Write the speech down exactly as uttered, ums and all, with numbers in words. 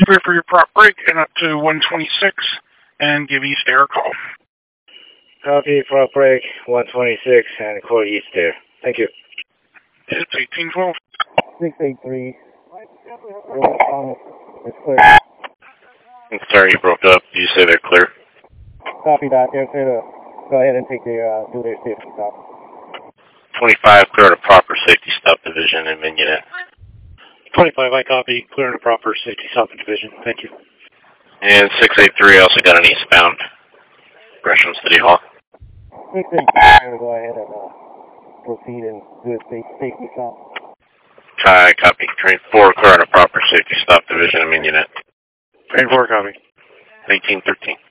clear for your prop break and up to one twenty-six, and give East Air a call. Copy, prop break, one twenty-six, and call East Air. Thank you. It's eighteen twelve. six eight three. It's clear. I'm sorry you broke up. Did you say they're clear? Copy that. They're clear to go ahead and take the, uh, do their safety stop. twenty-five, clear to proper safety stop division in Minionet. twenty-five, I copy. Clear to proper safety stop division. Thank you. And six eight three also got an eastbound. Gresham City Hall. six eight three, go ahead and uh, proceed and do a safety stop. I copy. Train four, clear to proper safety stop division in Minionet. Train four, copy. eighteen thirteen.